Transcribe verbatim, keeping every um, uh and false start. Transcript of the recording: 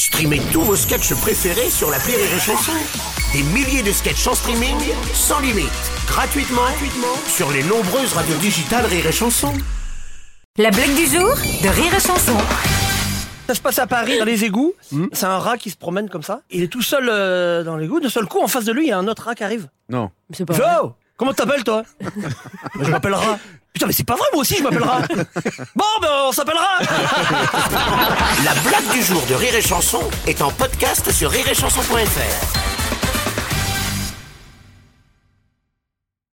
Streamez tous vos sketchs préférés sur l'appli Rire et Chanson. Des milliers de sketchs en streaming, sans limite, gratuitement, gratuitement sur les nombreuses radios digitales Rire et Chanson. La blague du jour de Rire et Chanson. Ça se passe à Paris, dans les égouts. Mmh. C'est un rat qui se promène comme ça. Il est tout seul euh, dans l'égout. D'un seul coup, en face de lui, il y a un autre rat qui arrive. Non. C'est pas Il fait, vrai. oh, comment t'appelles, toi? Bah, je m'appelle Rat. Putain, mais c'est pas vrai, moi aussi, je m'appelle Rat. Bon, ben, on s'appellera. La blague du jour de Rire et Chanson est en podcast sur rire et chanson point f r.